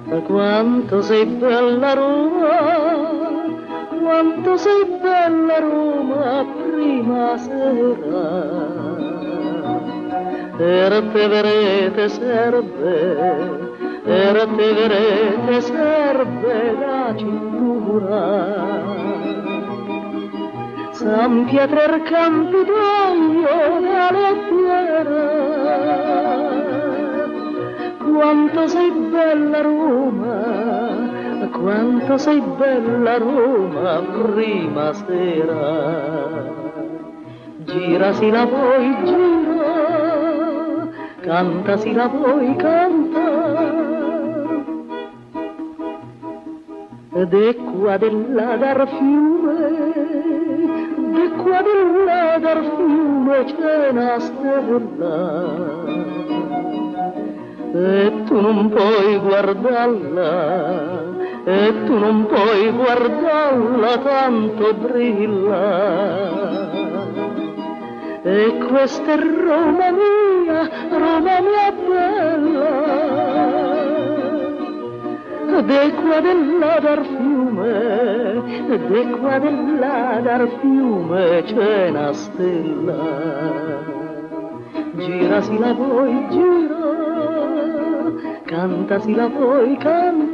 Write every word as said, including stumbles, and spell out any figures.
Quanto sei bella Roma, quanto sei bella Roma prima sera. Per te verete serve, per te verete serve la cintura. San Pietro il Campidoglio dalle fiere. Quanto sei bella Roma, quanto sei bella Roma prima sera. Gira si la vuoi gira, canta si la vuoi canta. Ed è qua della dar fiume, de qua della dar fiume c'è una stella. E tu non puoi guardarla, e tu non puoi guardarla, tanto brilla. E questa è Roma mia, Roma mia bella. De qua della dar fiume, de qua della dar fiume c'è una stella. Gira si la vuoi gira, canta si la vuoi canta.